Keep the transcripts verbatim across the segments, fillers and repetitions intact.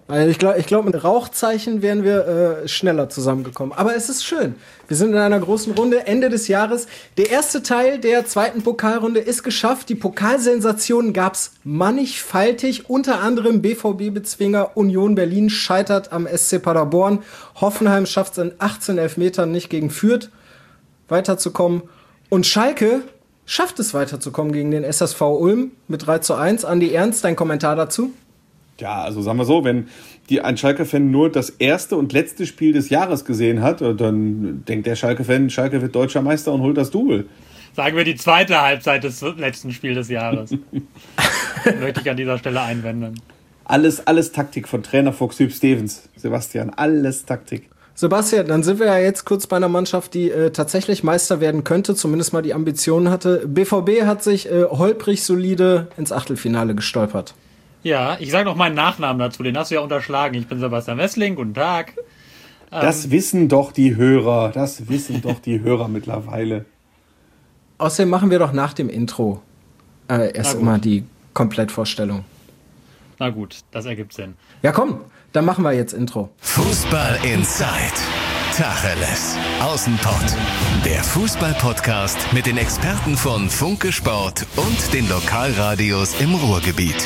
Also ich glaube, ich glaub, mit Rauchzeichen wären wir äh, schneller zusammengekommen. Aber es ist schön. Wir sind in einer großen Runde, Ende des Jahres. Der erste Teil der zweiten Pokalrunde ist geschafft. Die Pokalsensationen gab's mannigfaltig. Unter anderem B V B-Bezwinger Union Berlin scheitert am S C Paderborn. Hoffenheim schafft es in achtzehn Elfmetern nicht gegen Fürth weiterzukommen. Und Schalke schafft es weiterzukommen gegen den S S V Ulm mit drei zu eins. Andi Ernst, dein Kommentar dazu? Ja, also sagen wir so, wenn die, ein Schalke-Fan nur das erste und letzte Spiel des Jahres gesehen hat, dann denkt der Schalke-Fan, Schalke wird deutscher Meister und holt das Double. Sagen wir die zweite Halbzeit des letzten Spiels des Jahres. Möchte ich an dieser Stelle einwenden. Alles, alles Taktik von Trainer Fuchs Hüb Stevens, Sebastian, alles Taktik. Sebastian, dann sind wir ja jetzt kurz bei einer Mannschaft, die äh, tatsächlich Meister werden könnte, zumindest mal die Ambitionen hatte. B V B hat sich äh, holprig solide ins Achtelfinale gestolpert. Ja, ich sage noch meinen Nachnamen dazu, den hast du ja unterschlagen. Ich bin Sebastian Wessling, guten Tag. Ähm, das wissen doch die Hörer, das wissen doch die Hörer mittlerweile. Außerdem machen wir doch nach dem Intro äh, erst immer die Komplettvorstellung. Na gut, das ergibt Sinn. Ja komm, dann machen wir jetzt Intro. Fußball Inside. Tacheles. Außenpott. Der Fußball-Podcast mit den Experten von Funke Sport und den Lokalradios im Ruhrgebiet.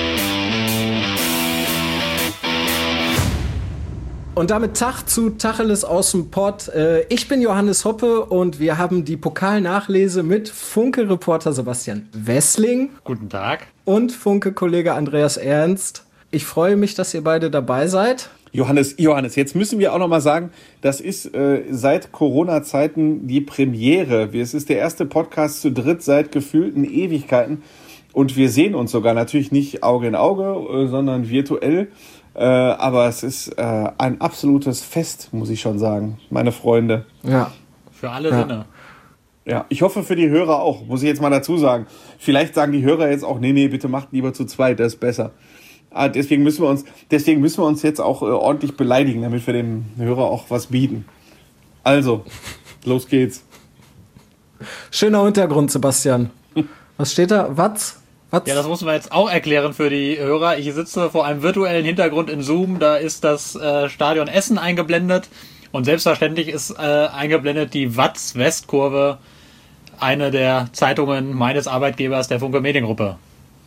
Und damit Tag zu Tacheles aus dem Pott. Ich bin Johannes Hoppe und wir haben die Pokalnachlese mit Funke-Reporter Sebastian Wessling. Guten Tag. Und Funke-Kollege Andreas Ernst. Ich freue mich, dass ihr beide dabei seid. Johannes, Johannes, jetzt müssen wir auch noch mal sagen, das ist äh, seit Corona-Zeiten die Premiere. Es ist der erste Podcast zu dritt seit gefühlten Ewigkeiten. Und wir sehen uns sogar natürlich nicht Auge in Auge, äh, sondern virtuell. Äh, aber es ist äh, ein absolutes Fest, muss ich schon sagen, meine Freunde. Ja. Für alle ja. Sinne. Ja, ich hoffe für die Hörer auch, muss ich jetzt mal dazu sagen. Vielleicht sagen die Hörer jetzt auch, nee, nee, bitte macht lieber zu zweit, das ist besser. Ah, deswegen müssen wir uns, deswegen müssen wir uns jetzt auch äh, ordentlich beleidigen, damit wir dem Hörer auch was bieten. Also, los geht's. Schöner Untergrund, Sebastian. Was steht da? Was? Was? Ja, das muss man jetzt auch erklären für die Hörer. Ich sitze vor einem virtuellen Hintergrund in Zoom, da ist das äh, Stadion Essen eingeblendet und selbstverständlich ist äh, eingeblendet die Watz-Westkurve, eine der Zeitungen meines Arbeitgebers, der Funke Mediengruppe.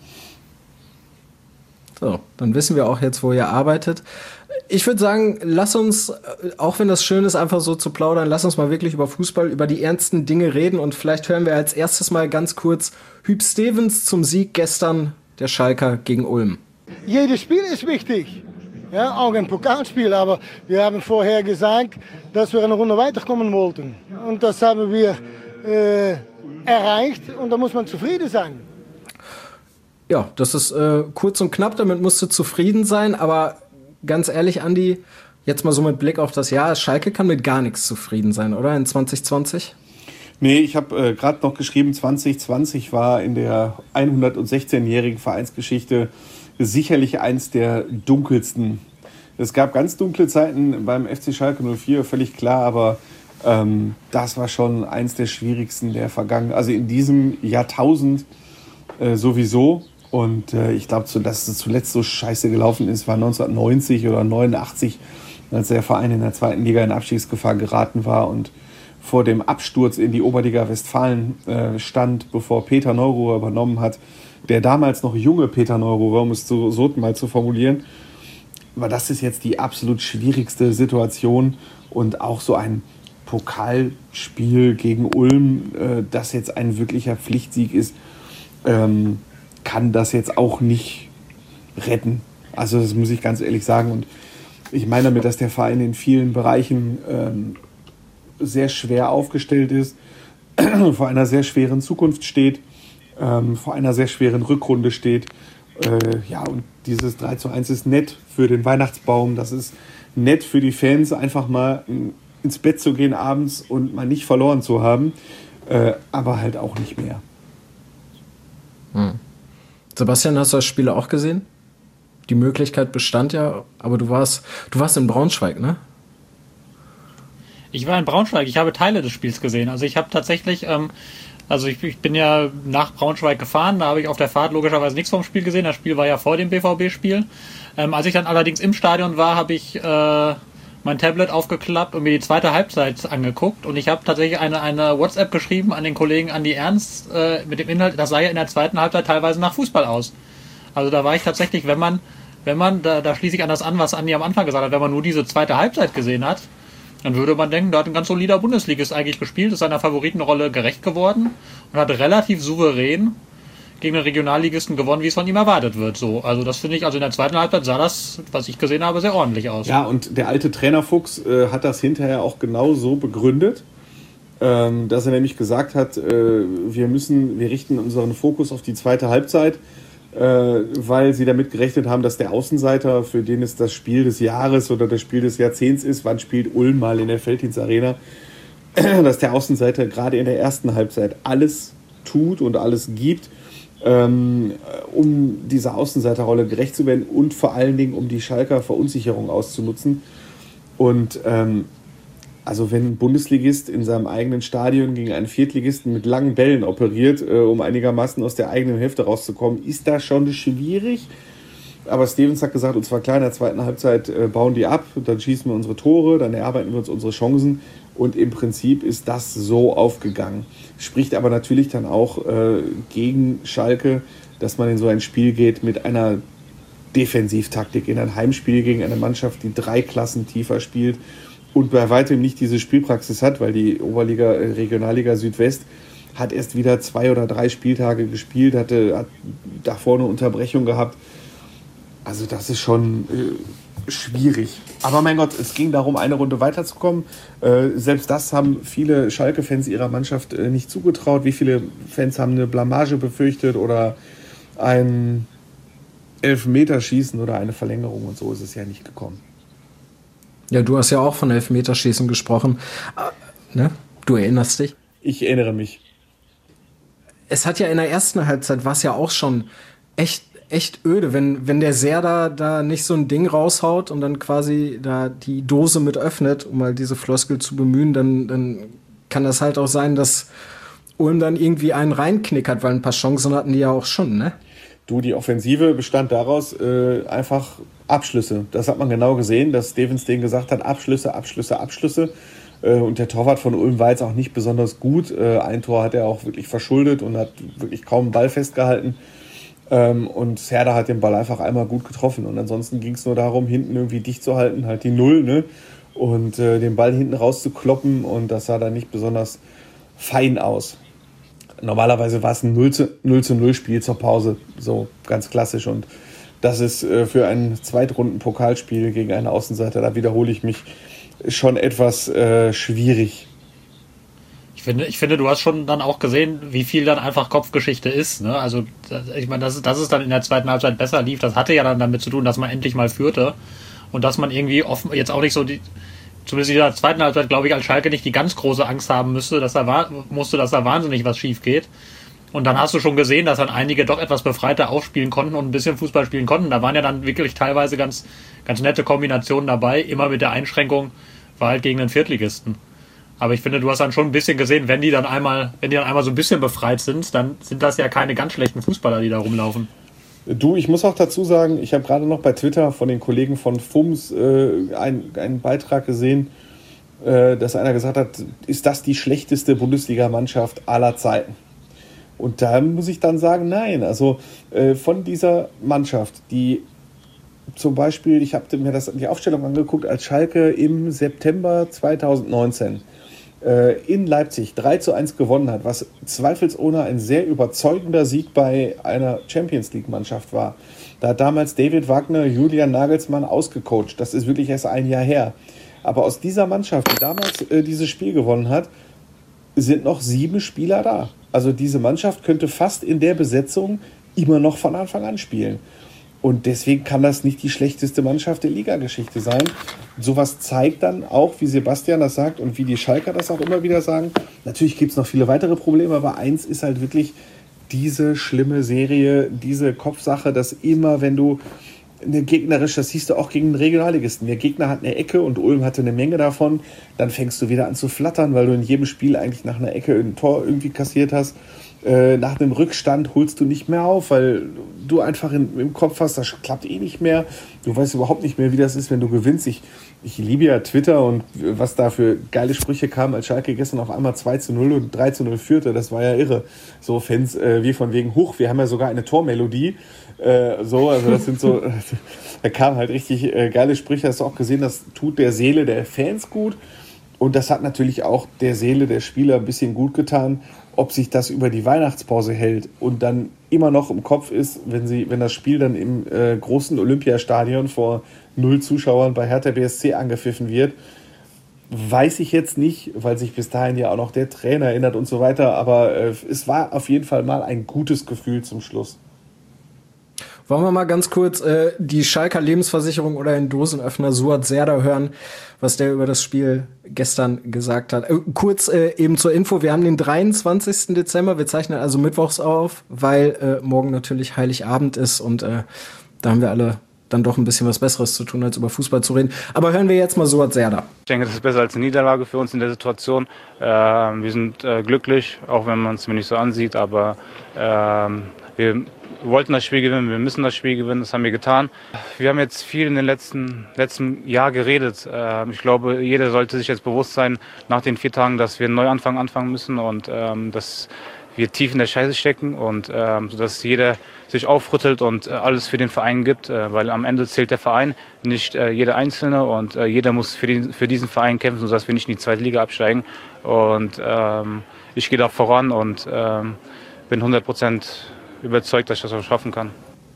So, dann wissen wir auch jetzt, wo ihr arbeitet. Ich würde sagen, lass uns, auch wenn das schön ist, einfach so zu plaudern, lass uns mal wirklich über Fußball, über die ernsten Dinge reden und vielleicht hören wir als erstes mal ganz kurz Hüb Stevens zum Sieg gestern der Schalker gegen Ulm. Jedes Spiel ist wichtig, ja, auch ein Pokalspiel, aber wir haben vorher gesagt, dass wir eine Runde weiterkommen wollten und das haben wir äh, erreicht und da muss man zufrieden sein. Ja, das ist äh, kurz und knapp, damit musst du zufrieden sein, aber ganz ehrlich, Andi, jetzt mal so mit Blick auf das Jahr, Schalke kann mit gar nichts zufrieden sein, oder, in zwanzig zwanzig? Nee, ich habe äh, gerade noch geschrieben, zwanzig zwanzig war in der hundertsechzehnjährigen Vereinsgeschichte sicherlich eins der dunkelsten. Es gab ganz dunkle Zeiten beim F C Schalke null vier, völlig klar, aber ähm, das war schon eins der schwierigsten der Vergangenheit, also in diesem Jahrtausend äh, sowieso. Und äh, ich glaube, so, dass es zuletzt so scheiße gelaufen ist, war neunzehnhundertneunzig oder neunundachtzig, als der Verein in der zweiten Liga in Abstiegsgefahr geraten war und vor dem Absturz in die Oberliga Westfalen äh, stand, bevor Peter Neururer übernommen hat. Der damals noch junge Peter Neururer, um es so, so mal zu formulieren. Aber das ist jetzt die absolut schwierigste Situation und auch so ein Pokalspiel gegen Ulm, äh, das jetzt ein wirklicher Pflichtsieg ist, ähm, kann das jetzt auch nicht retten. Also das muss ich ganz ehrlich sagen. Und ich meine damit, dass der Verein in vielen Bereichen ähm, sehr schwer aufgestellt ist, vor einer sehr schweren Zukunft steht, ähm, vor einer sehr schweren Rückrunde steht. Äh, ja, und dieses drei zu eins ist nett für den Weihnachtsbaum. Das ist nett für die Fans, einfach mal ins Bett zu gehen abends und mal nicht verloren zu haben. Äh, aber halt auch nicht mehr. Hm. Sebastian, hast du das Spiel auch gesehen? Die Möglichkeit bestand ja, aber du warst, du warst in Braunschweig, ne? Ich war in Braunschweig, ich habe Teile des Spiels gesehen. Also ich habe tatsächlich ähm, Also ich, ich bin ja nach Braunschweig gefahren, da habe ich auf der Fahrt logischerweise nichts vom Spiel gesehen. Das Spiel war ja vor dem B V B-Spiel. Ähm, als ich dann allerdings im Stadion war, habe ich äh, mein Tablet aufgeklappt und mir die zweite Halbzeit angeguckt. Und ich habe tatsächlich eine, eine WhatsApp geschrieben an den Kollegen Andi Ernst äh, mit dem Inhalt, das sah ja in der zweiten Halbzeit teilweise nach Fußball aus. Also da war ich tatsächlich, wenn man, wenn man, da, da schließe ich an das an, was Andi am Anfang gesagt hat, wenn man nur diese zweite Halbzeit gesehen hat, dann würde man denken, da hat ein ganz solider Bundesligist eigentlich gespielt, ist seiner Favoritenrolle gerecht geworden und hat relativ souverän gegen den Regionalligisten gewonnen, wie es von ihm erwartet wird. So, also das finde ich, also in der zweiten Halbzeit sah das, was ich gesehen habe, sehr ordentlich aus. Ja, und der alte Trainerfuchs äh, hat das hinterher auch genau so begründet, ähm, dass er nämlich gesagt hat, äh, wir müssen, wir richten unseren Fokus auf die zweite Halbzeit, äh, weil sie damit gerechnet haben, dass der Außenseiter, für den es das Spiel des Jahres oder das Spiel des Jahrzehnts ist, wann spielt Ulm mal in der Felddienst-Arena, dass der Außenseiter gerade in der ersten Halbzeit alles tut und alles gibt, ähm, um dieser Außenseiterrolle gerecht zu werden und vor allen Dingen, um die Schalker Verunsicherung auszunutzen. Und ähm, also wenn ein Bundesligist in seinem eigenen Stadion gegen einen Viertligisten mit langen Bällen operiert, äh, um einigermaßen aus der eigenen Hälfte rauszukommen, ist das schon schwierig. Aber Stevens hat gesagt, uns war klar, in der zweiten Halbzeit äh, bauen die ab, dann schießen wir unsere Tore, dann erarbeiten wir uns unsere Chancen. Und im Prinzip ist das so aufgegangen. Spricht aber natürlich dann auch äh, gegen Schalke, dass man in so ein Spiel geht mit einer Defensivtaktik, in ein Heimspiel gegen eine Mannschaft, die drei Klassen tiefer spielt und bei weitem nicht diese Spielpraxis hat, weil die Oberliga, äh, Regionalliga Südwest hat erst wieder zwei oder drei Spieltage gespielt, hatte, hat davor eine Unterbrechung gehabt. Also das ist schon äh, schwierig. Aber mein Gott, es ging darum, eine Runde weiterzukommen. Äh, selbst das haben viele Schalke-Fans ihrer Mannschaft äh, nicht zugetraut. Wie viele Fans haben eine Blamage befürchtet oder ein Elfmeterschießen oder eine Verlängerung, und so ist es ja nicht gekommen. Ja, du hast ja auch von Elfmeterschießen gesprochen. Äh, ne? Du erinnerst dich? Ich erinnere mich. Es hat ja in der ersten Halbzeit, war es ja auch schon echt echt öde, wenn, wenn der Serda da nicht so ein Ding raushaut und dann quasi da die Dose mit öffnet, um mal diese Floskel zu bemühen, dann, dann kann das halt auch sein, dass Ulm dann irgendwie einen reinknickert, weil ein paar Chancen hatten die ja auch schon, ne? Du, die Offensive bestand daraus äh, einfach Abschlüsse. Das hat man genau gesehen, dass Stevens denen gesagt hat, Abschlüsse, Abschlüsse, Abschlüsse. Äh, und der Torwart von Ulm war jetzt auch nicht besonders gut. Äh, ein Tor hat er auch wirklich verschuldet und hat wirklich kaum einen Ball festgehalten. Ähm, und Serda hat den Ball einfach einmal gut getroffen. Und ansonsten ging es nur darum, hinten irgendwie dicht zu halten, halt die Null, ne? Und äh, den Ball hinten rauszukloppen. Und das sah dann nicht besonders fein aus. Normalerweise war es ein null zu null Spiel zur Pause, so ganz klassisch. Und das ist äh, für ein Zweitrunden-Pokalspiel gegen einen Außenseiter, da wiederhole ich mich, schon etwas äh, schwierig. Ich finde, ich finde, du hast schon dann auch gesehen, wie viel dann einfach Kopfgeschichte ist. Ne? Also ich meine, dass, dass es dann in der zweiten Halbzeit besser lief, das hatte ja dann damit zu tun, dass man endlich mal führte. Und dass man irgendwie offen, jetzt auch nicht so die, zumindest in der zweiten Halbzeit, glaube ich, als Schalke nicht die ganz große Angst haben müsste, dass da, musste, dass da wahnsinnig was schief geht. Und dann hast du schon gesehen, dass dann einige doch etwas befreiter aufspielen konnten und ein bisschen Fußball spielen konnten. Da waren ja dann wirklich teilweise ganz, ganz nette Kombinationen dabei, immer mit der Einschränkung, war halt gegen den Viertligisten. Aber ich finde, du hast dann schon ein bisschen gesehen, wenn die dann einmal, wenn die dann einmal so ein bisschen befreit sind, dann sind das ja keine ganz schlechten Fußballer, die da rumlaufen. Du, ich muss auch dazu sagen, ich habe gerade noch bei Twitter von den Kollegen von F U M S äh, einen, einen Beitrag gesehen, äh, dass einer gesagt hat, ist das die schlechteste Bundesligamannschaft aller Zeiten? Und da muss ich dann sagen, nein. Also äh, von dieser Mannschaft, die zum Beispiel, ich habe mir das, die Aufstellung angeguckt, als Schalke im September zweitausendneunzehn äh, in Leipzig drei zu eins gewonnen hat, was zweifelsohne ein sehr überzeugender Sieg bei einer Champions-League-Mannschaft war. Da hat damals David Wagner Julian Nagelsmann ausgecoacht. Das ist wirklich erst ein Jahr her. Aber aus dieser Mannschaft, die damals äh, dieses Spiel gewonnen hat, sind noch sieben Spieler da. Also diese Mannschaft könnte fast in der Besetzung immer noch von Anfang an spielen. Und deswegen kann das nicht die schlechteste Mannschaft der Liga-Geschichte sein. Sowas zeigt dann auch, wie Sebastian das sagt und wie die Schalker das auch immer wieder sagen. Natürlich gibt es noch viele weitere Probleme, aber eins ist halt wirklich diese schlimme Serie, diese Kopfsache, dass immer, wenn du eine gegnerische, das siehst du auch gegen den Regionalligisten. Der Gegner hat eine Ecke und Ulm hatte eine Menge davon. Dann fängst du wieder an zu flattern, weil du in jedem Spiel eigentlich nach einer Ecke ein Tor irgendwie kassiert hast. Äh, nach einem Rückstand holst du nicht mehr auf, weil du einfach in, im Kopf hast, das klappt eh nicht mehr. Du weißt überhaupt nicht mehr, wie das ist, wenn du gewinnst. Ich, ich liebe ja Twitter und was da für geile Sprüche kamen, als Schalke gestern auf einmal zwei zu null und drei zu null führte. Das war ja irre. So Fans äh, wie von wegen, hoch, wir haben ja sogar eine Tormelodie. Äh, so, also das sind so, da kamen halt richtig äh, geile Sprüche. Hast du auch gesehen, das tut der Seele der Fans gut. Und das hat natürlich auch der Seele der Spieler ein bisschen gut getan. Ob sich das über die Weihnachtspause hält und dann immer noch im Kopf ist, wenn sie, wenn das Spiel dann im äh, großen Olympiastadion vor null Zuschauern bei Hertha B S C angepfiffen wird, weiß ich jetzt nicht, weil sich bis dahin ja auch noch der Trainer erinnert und so weiter. Aber äh, es war auf jeden Fall mal ein gutes Gefühl zum Schluss. Wollen wir mal ganz kurz äh, die Schalker Lebensversicherung oder den Dosenöffner Suat Serdar hören, was der über das Spiel gestern gesagt hat. Äh, kurz äh, eben zur Info, wir haben den dreiundzwanzigsten Dezember, wir zeichnen also mittwochs auf, weil äh, morgen natürlich Heiligabend ist und äh, da haben wir alle dann doch ein bisschen was Besseres zu tun, als über Fußball zu reden. Aber hören wir jetzt mal Suat Serdar. Ich denke, das ist besser als eine Niederlage für uns in der Situation. Äh, wir sind äh, glücklich, auch wenn man es mir nicht so ansieht, aber äh, wir Wir wollten das Spiel gewinnen, wir müssen das Spiel gewinnen, das haben wir getan. Wir haben jetzt viel in den letzten, letzten Jahr geredet. Ich glaube, jeder sollte sich jetzt bewusst sein, nach den vier Tagen, dass wir einen Neuanfang anfangen müssen und ähm, dass wir tief in der Scheiße stecken und ähm, dass jeder sich aufrüttelt und äh, alles für den Verein gibt, äh, weil am Ende zählt der Verein, nicht äh, jeder Einzelne und äh, jeder muss für, den, für diesen Verein kämpfen, sodass wir nicht in die zweite Liga absteigen. Und ähm, ich gehe da voran und ähm, bin hundert Prozent überzeugt, dass ich das auch schaffen kann.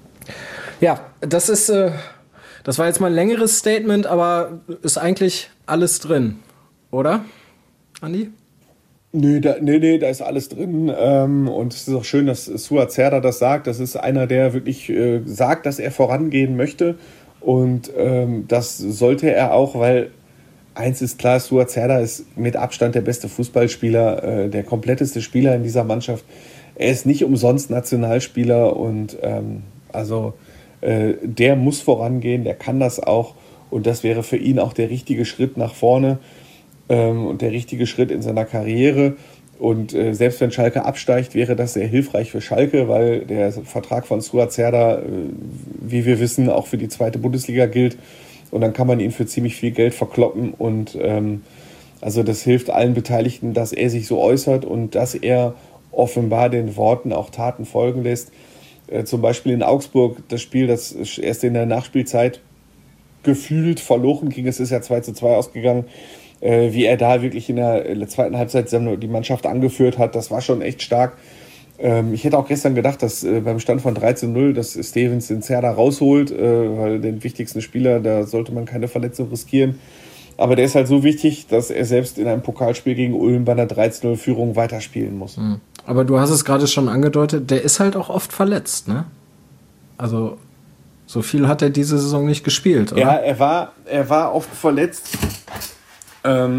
Ja, das ist, äh, das war jetzt mal ein längeres Statement, aber ist eigentlich alles drin, oder, Andi? Nö, da, nee, nee, da ist alles drin. Ähm, und es ist auch schön, dass Suat Serdar das sagt. Das ist einer, der wirklich äh, sagt, dass er vorangehen möchte. Und ähm, das sollte er auch, weil eins ist klar, Suat Serdar ist mit Abstand der beste Fußballspieler, äh, der kompletteste Spieler in dieser Mannschaft. Er ist nicht umsonst Nationalspieler und ähm, also äh, der muss vorangehen, der kann das auch. Und das wäre für ihn auch der richtige Schritt nach vorne. Und der richtige Schritt in seiner Karriere. Und äh, selbst wenn Schalke absteigt, wäre das sehr hilfreich für Schalke, weil der Vertrag von Suat Serdar, äh, wie wir wissen, auch für die zweite Bundesliga gilt. Und dann kann man ihn für ziemlich viel Geld verkloppen. Und ähm, also das hilft allen Beteiligten, dass er sich so äußert und dass er offenbar den Worten auch Taten folgen lässt. Äh, zum Beispiel in Augsburg, das Spiel, das erst in der Nachspielzeit gefühlt verloren ging. Es ist ja zwei zu zwei ausgegangen. Wie er da wirklich in der zweiten Halbzeit die Mannschaft angeführt hat, das war schon echt stark. Ich hätte auch gestern gedacht, dass beim Stand von drei zu null, dass Stevens den Serdar rausholt, weil den wichtigsten Spieler, da sollte man keine Verletzung riskieren. Aber der ist halt so wichtig, dass er selbst in einem Pokalspiel gegen Ulm bei einer drei zu null Führung weiterspielen muss. Aber du hast es gerade schon angedeutet, der ist halt auch oft verletzt, ne? Also so viel hat er diese Saison nicht gespielt, oder? Ja, er war, er war oft verletzt. Ähm,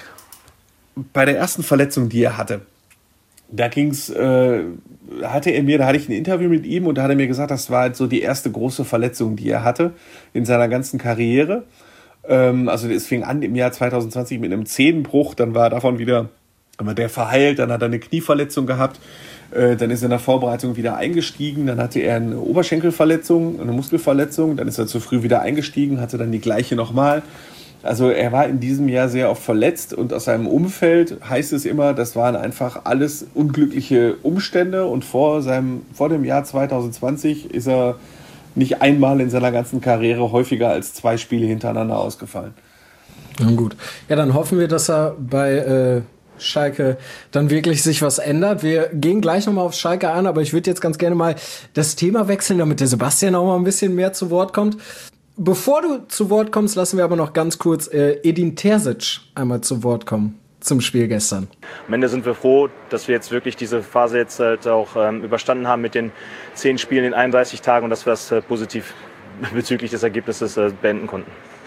bei der ersten Verletzung, die er hatte, da ging's, äh, hatte er mir, da hatte ich ein Interview mit ihm und da hat er mir gesagt, das war halt so die erste große Verletzung, die er hatte in seiner ganzen Karriere. Ähm, also es fing an im Jahr zwanzig zwanzig mit einem Zehenbruch, dann war davon wieder, aber der verheilt, dann hat er eine Knieverletzung gehabt, äh, dann ist er in der Vorbereitung wieder eingestiegen, dann hatte er eine Oberschenkelverletzung, eine Muskelverletzung, dann ist er zu früh wieder eingestiegen, hatte dann die gleiche nochmal. Also er war in diesem Jahr sehr oft verletzt und aus seinem Umfeld heißt es immer, das waren einfach alles unglückliche Umstände und vor, seinem, vor dem Jahr zwanzig zwanzig ist er nicht einmal in seiner ganzen Karriere häufiger als zwei Spiele hintereinander ausgefallen. Na gut. Ja, dann hoffen wir, dass er bei äh, Schalke dann wirklich sich was ändert. Wir gehen gleich nochmal auf Schalke an, aber ich würde jetzt ganz gerne mal das Thema wechseln, damit der Sebastian auch mal ein bisschen mehr zu Wort kommt. Bevor du zu Wort kommst, lassen wir aber noch ganz kurz äh, Edin Terzic einmal zu Wort kommen zum Spiel gestern. Am Ende sind wir froh, dass wir jetzt wirklich diese Phase jetzt halt auch ähm, überstanden haben mit den zehn Spielen in einunddreißig Tagen und dass wir das äh, positiv bezüglich des Ergebnisses äh, beenden konnten.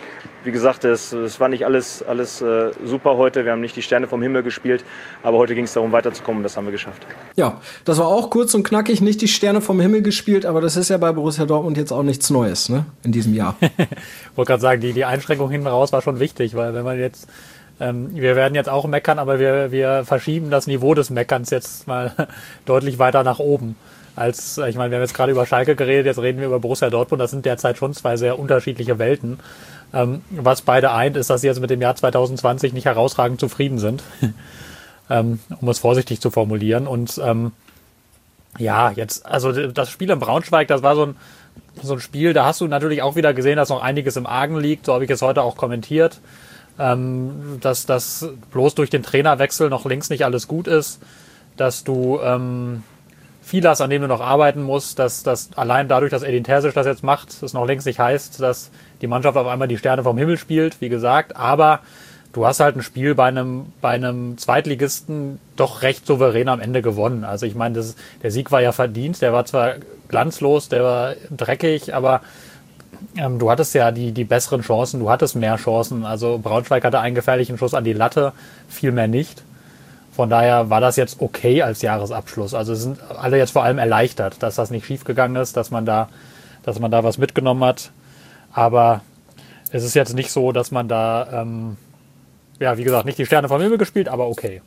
wie gesagt, es, es war nicht alles, alles äh, super heute. Wir haben nicht die Sterne vom Himmel gespielt, aber heute ging es darum, weiterzukommen. Das haben wir geschafft. Ja, das war auch kurz und knackig, nicht die Sterne vom Himmel gespielt, aber das ist ja bei Borussia Dortmund jetzt auch nichts Neues, ne, in diesem Jahr. Ich wollte gerade sagen, die, die Einschränkung hinten raus war schon wichtig, weil wenn man jetzt, ähm, wir werden jetzt auch meckern, aber wir, wir verschieben das Niveau des Meckerns jetzt mal deutlich weiter nach oben. Als, ich meine, wir haben jetzt gerade über Schalke geredet, jetzt reden wir über Borussia Dortmund, das sind derzeit schon zwei sehr unterschiedliche Welten. Ähm, was beide eint, ist, dass sie jetzt mit dem Jahr zwanzig zwanzig nicht herausragend zufrieden sind, ähm, um es vorsichtig zu formulieren. Und ähm, ja, jetzt, also das Spiel in Braunschweig, das war so ein, so ein Spiel, da hast du natürlich auch wieder gesehen, dass noch einiges im Argen liegt, so habe ich es heute auch kommentiert, ähm, dass das bloß durch den Trainerwechsel noch längst nicht alles gut ist, dass du ähm, viel hast, an dem du noch arbeiten musst, dass, dass allein dadurch, dass Edin Terzic das jetzt macht, das noch längst nicht heißt, dass die Mannschaft auf einmal die Sterne vom Himmel spielt, wie gesagt, aber du hast halt ein Spiel bei einem, bei einem Zweitligisten doch recht souverän am Ende gewonnen. Also ich meine, das, der Sieg war ja verdient, der war zwar glanzlos, der war dreckig, aber ähm, du hattest ja die, die besseren Chancen, du hattest mehr Chancen. Also Braunschweig hatte einen gefährlichen Schuss an die Latte, viel mehr nicht. Von daher war das jetzt okay als Jahresabschluss. Also sind alle jetzt vor allem erleichtert, dass das nicht schiefgegangen ist, dass man da, dass man da was mitgenommen hat. Aber es ist jetzt nicht so, dass man da, ähm, ja, wie gesagt, nicht die Sterne vom Himmel gespielt, aber okay.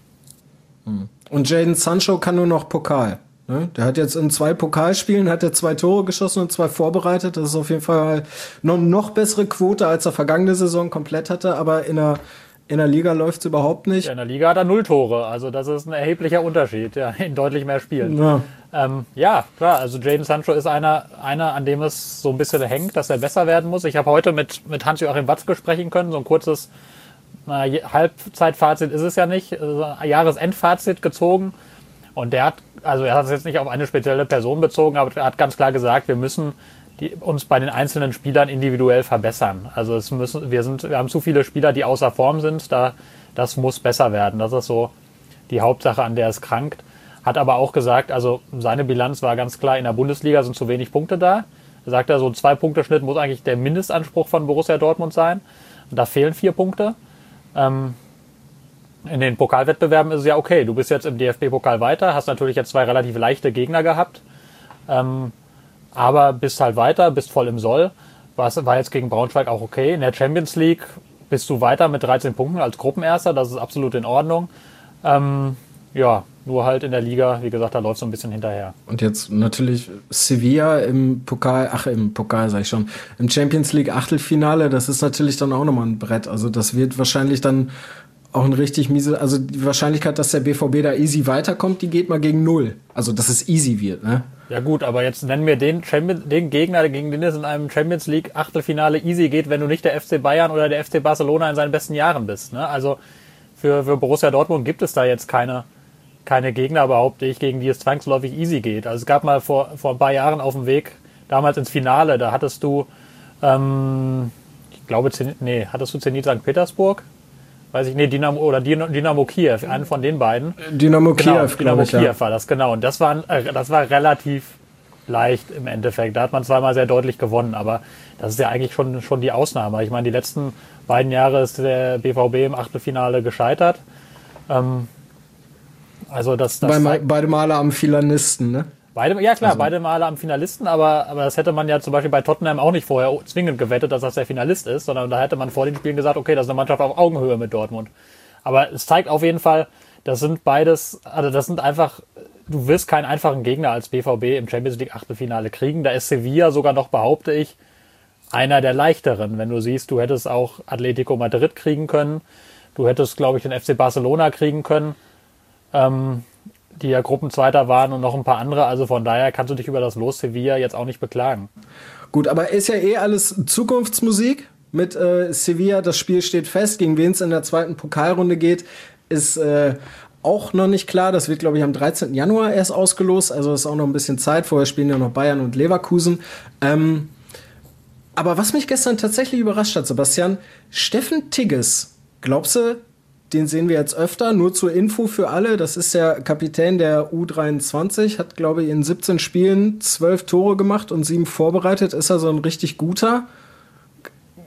Und Jadon Sancho kann nur noch Pokal. Ne? Der hat jetzt in zwei Pokalspielen hat er zwei Tore geschossen und zwei vorbereitet. Das ist auf jeden Fall noch, noch bessere Quote, als er vergangene Saison komplett hatte. Aber in der In der Liga läuft es überhaupt nicht. Ja, in der Liga hat er null Tore. Also das ist ein erheblicher Unterschied, ja, in deutlich mehr Spielen. Ja, ähm, ja klar, also Jadon Sancho ist einer, einer, an dem es so ein bisschen hängt, dass er besser werden muss. Ich habe heute mit, mit Hans-Joachim Watzke sprechen können, so ein kurzes na, Halbzeitfazit ist es ja nicht, also ein Jahresendfazit gezogen. Und der hat, also er hat es jetzt nicht auf eine spezielle Person bezogen, aber er hat ganz klar gesagt, wir müssen die uns bei den einzelnen Spielern individuell verbessern. Also es müssen, wir sind, wir haben zu viele Spieler, die außer Form sind. Da, das muss besser werden. Das ist so die Hauptsache, an der es krankt. Hat aber auch gesagt, also seine Bilanz war ganz klar, in der Bundesliga sind zu wenig Punkte da. Er sagt, so ein Zwei-Punkte-Schnitt muss eigentlich der Mindestanspruch von Borussia Dortmund sein. Und da fehlen vier Punkte. Ähm, in den Pokalwettbewerben ist es ja okay. Du bist jetzt im D F B-Pokal weiter, hast natürlich jetzt zwei relativ leichte Gegner gehabt. Ähm, aber bist halt weiter, bist voll im Soll. Was war jetzt gegen Braunschweig auch okay. In der Champions League bist du weiter mit dreizehn Punkten als Gruppenerster. Das ist absolut in Ordnung. Ähm, ja, nur halt in der Liga, wie gesagt, da läuft so ein bisschen hinterher. und jetzt natürlich Sevilla im Pokal, ach im Pokal sag ich schon, im Champions League Achtelfinale, das ist natürlich dann auch nochmal ein Brett. Also das wird wahrscheinlich dann auch ein richtig miese, also die Wahrscheinlichkeit, dass der B V B da easy weiterkommt, die geht mal gegen null. Also dass es easy wird, ne? Ja gut, aber jetzt nennen wir den, Champions, den Gegner, gegen den es in einem Champions League Achtelfinale easy geht, wenn du nicht der F C Bayern oder der F C Barcelona in seinen besten Jahren bist. Ne? Also für, für Borussia Dortmund gibt es da jetzt keine, keine Gegner, behaupte ich, gegen die es zwangsläufig easy geht. Also es gab mal vor, vor ein paar Jahren auf dem Weg, damals ins Finale, da hattest du, ähm, ich glaube, Zenit, nee, hattest du Zenit Sankt Petersburg? Weiß ich, nee, Dynamo oder Dynamo Kiew, einen von den beiden. Dynamo Genau, Kiew, Dynamo ich, ja. Kiew war das, genau. Und das war, äh, das war relativ leicht im Endeffekt. Da hat man zweimal sehr deutlich gewonnen, aber das ist ja eigentlich schon, schon die Ausnahme. Ich meine, die letzten beiden Jahre ist der B V B im Achtelfinale gescheitert. Ähm, also das, das Bei, zeigt, beide Male am Filanisten, ne? beide, ja klar, also- beide Male am Finalisten, aber, aber das hätte man ja zum Beispiel bei Tottenham auch nicht vorher zwingend gewettet, dass das der Finalist ist, sondern da hätte man vor den Spielen gesagt, okay, das ist eine Mannschaft auf Augenhöhe mit Dortmund. Aber es zeigt auf jeden Fall, das sind beides, also das sind einfach, du wirst keinen einfachen Gegner als B V B im Champions League Achtelfinale kriegen. Da ist Sevilla sogar noch, behaupte ich, einer der leichteren. Wenn du siehst, du hättest auch Atletico Madrid kriegen können, du hättest, glaube ich, den F C Barcelona kriegen können, ähm, die ja Gruppenzweiter waren und noch ein paar andere. Also von daher kannst du dich über das Los Sevilla jetzt auch nicht beklagen. Gut, aber ist ja eh alles Zukunftsmusik mit äh, Sevilla. Das Spiel steht fest, gegen wen es in der zweiten Pokalrunde geht, ist äh, auch noch nicht klar. Das wird, glaube ich, am dreizehnten Januar erst ausgelost. Also ist auch noch ein bisschen Zeit. Vorher spielen ja noch Bayern und Leverkusen. Ähm, aber was mich gestern tatsächlich überrascht hat, Sebastian, Steffen Tigges, glaubst du, den sehen wir jetzt öfter? Nur zur Info für alle, das ist der Kapitän der U dreiundzwanzig, hat, glaube ich, in siebzehn Spielen zwölf Tore gemacht und sieben vorbereitet. Ist er so ein richtig guter?